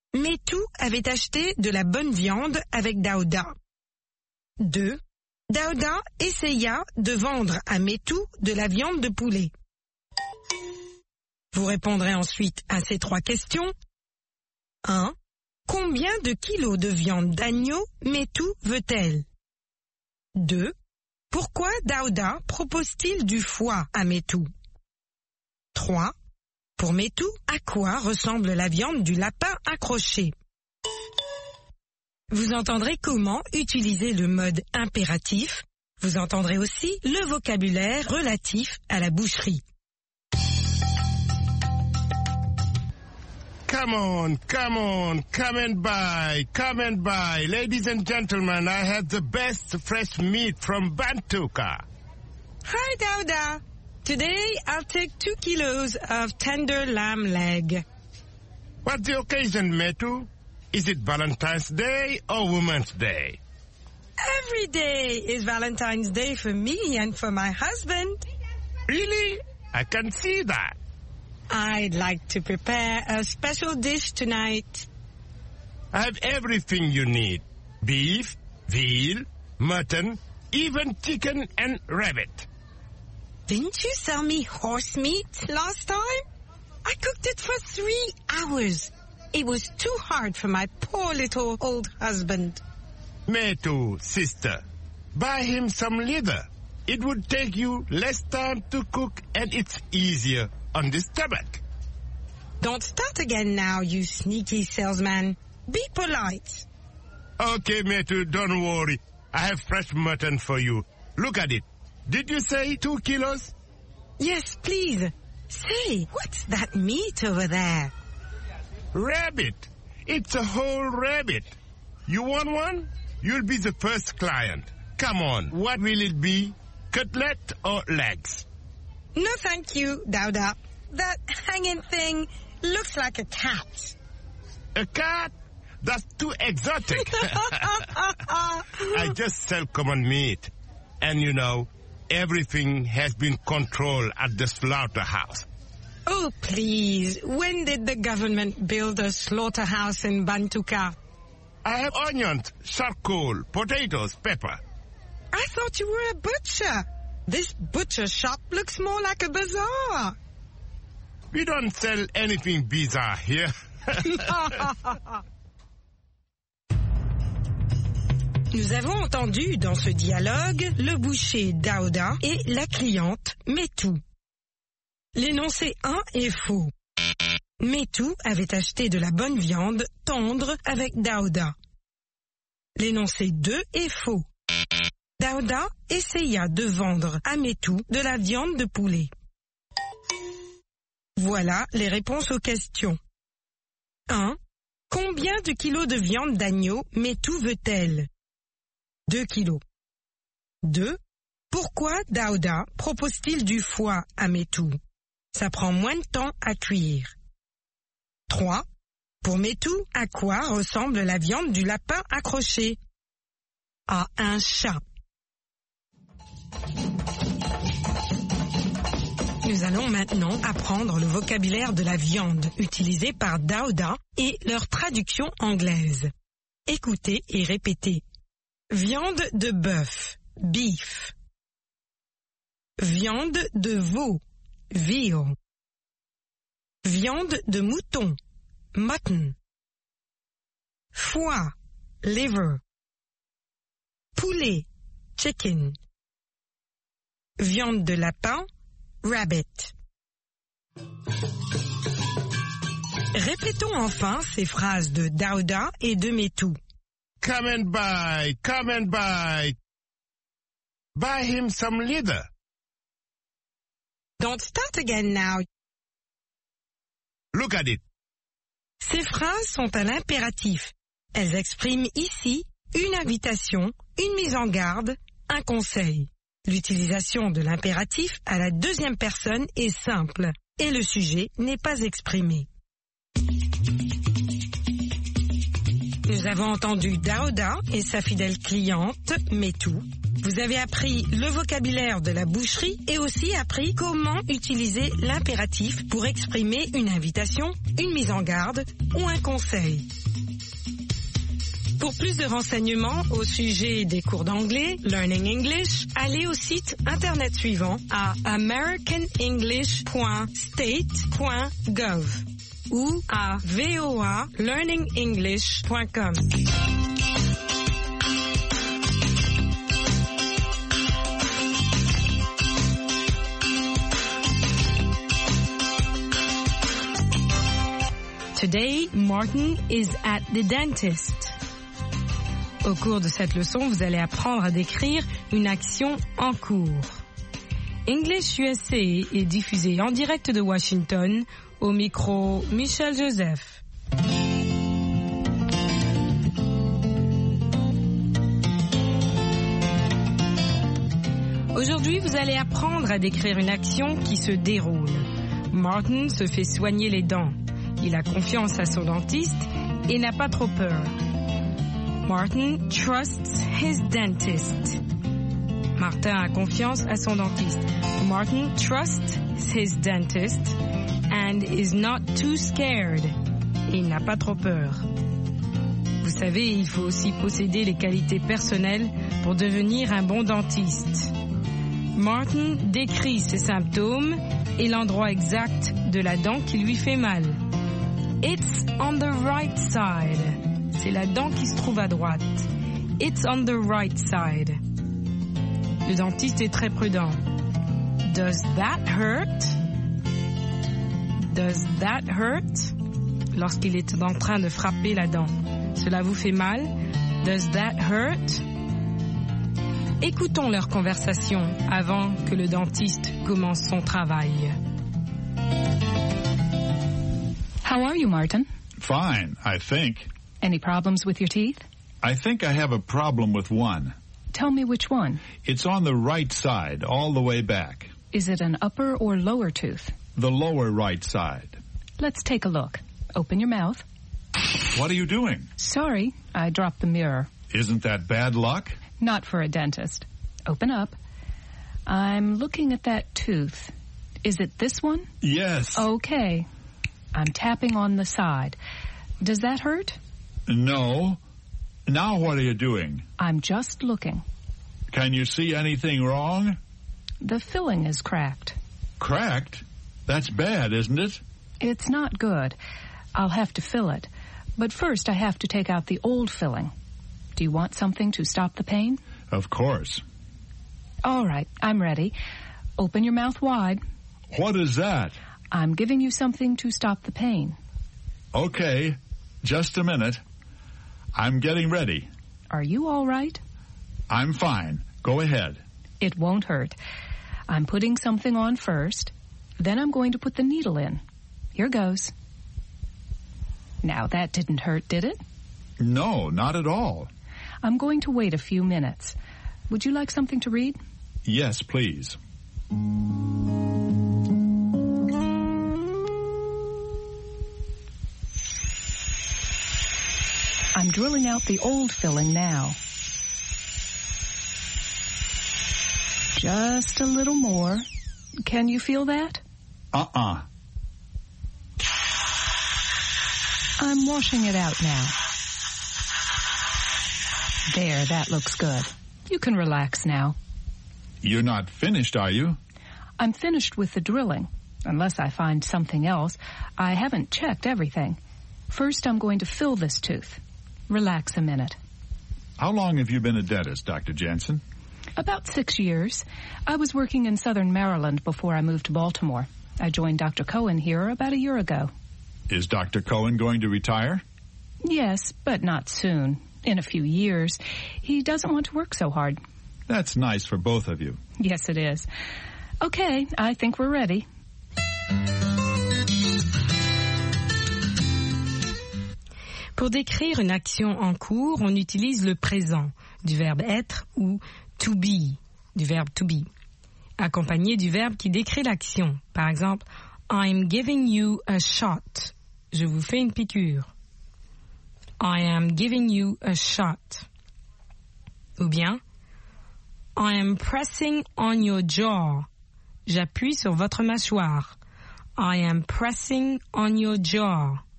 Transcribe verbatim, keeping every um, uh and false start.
Metou avait acheté de la bonne viande avec Daouda. deux. Daouda essaya de vendre à Metou de la viande de poulet. Vous répondrez ensuite à ces trois questions. un. Combien de kilos de viande d'agneau Metou veut-elle? deux. Pourquoi Daouda propose-t-il du foie à Metou? trois. Pour Metou, à quoi ressemble la viande du lapin accroché? Vous entendrez comment utiliser le mode impératif. Vous entendrez aussi le vocabulaire relatif à la boucherie. Come on, come on, come and buy, come and buy. Ladies and gentlemen, I have the best fresh meat from Bantuka. Hi, Daouda. Today I'll take two kilos of tender lamb leg. What's the occasion, Metu? Is it Valentine's Day or Women's Day? Every day is Valentine's Day for me and for my husband. Really? I can see that. I'd like to prepare a special dish tonight. I have everything you need. Beef, veal, mutton, even chicken and rabbit. Didn't you sell me horse meat last time? I cooked it for three hours. It was too hard for my poor little old husband. Metu, sister, buy him some leather. It would take you less time to cook and it's easier on the stomach. Don't start again now, you sneaky salesman. Be polite. Okay, Metu, don't worry. I have fresh mutton for you. Look at it. Did you say two kilos? Yes, please. Say, what's that meat over there? Rabbit. It's a whole rabbit. You want one? You'll be the first client. Come on, what will it be? Cutlet or legs? No, thank you, Daouda. That hanging thing looks like a cat. A cat? That's too exotic. I just sell common meat. And you know, everything has been controlled at the slaughterhouse. Oh, please. When did the government build a slaughterhouse in Bantuka? I have onions, charcoal, potatoes, pepper. I thought you were a butcher. This butcher shop looks more like a bazaar. We don't sell anything bizarre here. Nous avons entendu dans ce dialogue le boucher Daouda et la cliente Metou. L'énoncé un est faux. Metou avait acheté de la bonne viande tendre avec Daouda. L'énoncé deux est faux. Daouda essaya de vendre à Metou de la viande de poulet. Voilà les réponses aux questions. un. Combien de kilos de viande d'agneau Metou veut-elle? deux kilos. deux. Pourquoi Daouda propose-t-il du foie à Metou? Ça prend moins de temps à cuire. trois. Pour Metou, à quoi ressemble la viande du lapin accroché? À un chat. Nous allons maintenant apprendre le vocabulaire de la viande utilisé par Daouda et leur traduction anglaise. Écoutez et répétez. Viande de bœuf, beef. Viande de veau, veal. Viande de mouton, mutton. Foie, liver. Poulet, chicken. Viande de lapin, rabbit. Répétons enfin ces phrases de Daouda et de Metou. Come and buy, come and buy. Buy him some leather. Don't start again now. Look at it. Ces phrases sont à l'impératif. Elles expriment ici une invitation, une mise en garde, un conseil. L'utilisation de l'impératif à la deuxième personne est simple et le sujet n'est pas exprimé. Nous avons entendu Daouda et sa fidèle cliente, Metou, Vous avez appris le vocabulaire de la boucherie et aussi appris comment utiliser l'impératif pour exprimer une invitation, une mise en garde ou un conseil. Pour plus de renseignements au sujet des cours d'anglais, Learning English, allez au site internet suivant à american english point state point gov ou à voa learning english point com. Today, Martin is at the dentist. Au cours de cette leçon, vous allez apprendre à décrire une action en cours. English U S A est diffusé en direct de Washington, au micro Michel Joseph. Aujourd'hui, vous allez apprendre à décrire une action qui se déroule. Martin se fait soigner les dents. Il a confiance à son dentiste et n'a pas trop peur. Martin trusts his dentist. Martin a confiance à son dentiste. Martin trusts his dentist and is not too scared. Et il n'a pas trop peur. Vous savez, il faut aussi posséder les qualités personnelles pour devenir un bon dentiste. Martin décrit ses symptômes et l'endroit exact de la dent qui lui fait mal. It's on the right side. C'est la dent qui se trouve à droite. It's on the right side. Le dentiste est très prudent. Does that hurt? Does that hurt? Lorsqu'il est en train de frapper la dent. Cela vous fait mal? Does that hurt? Écoutons leur conversation avant que le dentiste commence son travail. How are you, Martin? Fine, I think. Any problems with your teeth? I think I have a problem with one. Tell me which one. It's on the right side, all the way back. Is it an upper or lower tooth? The lower right side. Let's take a look. Open your mouth. What are you doing? Sorry, I dropped the mirror. Isn't that bad luck? Not for a dentist. Open up. I'm looking at that tooth. Is it this one? Yes. Okay. I'm tapping on the side. Does that hurt? No. Now what are you doing? I'm just looking. Can you see anything wrong? The filling is cracked. Cracked? That's bad, isn't it? It's not good. I'll have to fill it. But first I have to take out the old filling. Do you want something to stop the pain? Of course. All right, I'm ready. Open your mouth wide. What is that? I'm giving you something to stop the pain. Okay, just a minute. I'm getting ready. Are you all right? I'm fine. Go ahead. It won't hurt. I'm putting something on first. Then I'm going to put the needle in. Here goes. Now that didn't hurt, did it? No, not at all. I'm going to wait a few minutes. Would you like something to read? Yes, please. I'm drilling out the old filling now. Just a little more. Can you feel that? Uh-uh. I'm washing it out now. There, that looks good. You can relax now. You're not finished, are you? I'm finished with the drilling. Unless I find something else. I haven't checked everything. First, I'm going to fill this tooth. Relax a minute. How long have you been a dentist, Doctor Jensen? About six years. I was working in southern Maryland before I moved to Baltimore. I joined Doctor Cohen here about a year ago. Is Doctor Cohen going to retire? Yes, but not soon. In a few years. He doesn't want to work so hard. That's nice for both of you. Yes, it is. Okay, I think we're ready. Pour décrire une action en cours, on utilise le présent du verbe être ou to be, du verbe to be, accompagné du verbe qui décrit l'action. Par exemple, I'm giving you a shot. Je vous fais une piqûre. I am giving you a shot. Ou bien, I am pressing on your jaw. J'appuie sur votre mâchoire. I am pressing on your jaw.